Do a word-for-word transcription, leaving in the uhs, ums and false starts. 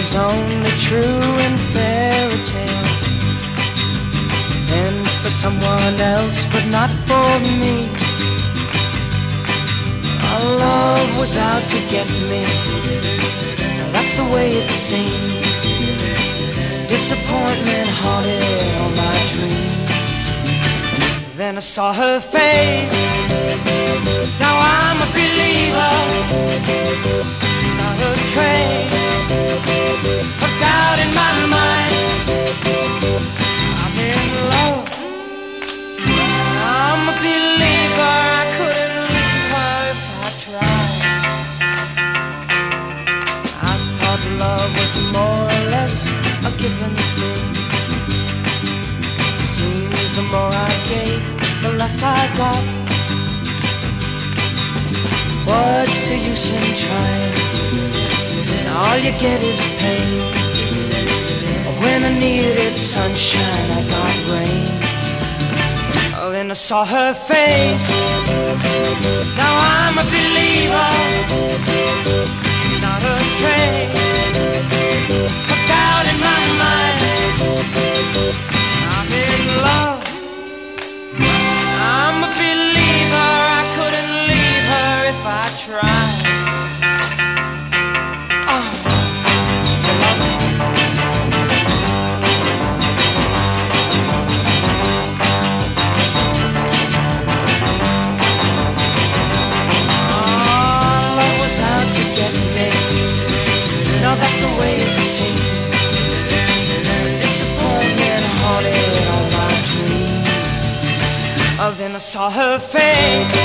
is only true in fairy tales, and for someone else, but not for me. Our love was out to get me, that's the way it seemed. Disappointment haunted all my dreams. Then I saw her face, now I'm a believer. Not a trace of doubt in my mind. I'm in love, I'm a believer. I couldn't leave her if I tried. I thought love was more or less a given thing. Seems the more I gave, the less I got. What's the use in trying? All you get is pain. When I needed sunshine, I got rain. Oh, then I saw her face, now I'm a believer. Not a trace of doubt in my mind. I'm in love, I'm a believer. I couldn't leave her if I tried. That's the way it seemed. Disappointment haunted all my dreams. Oh, then I saw her face,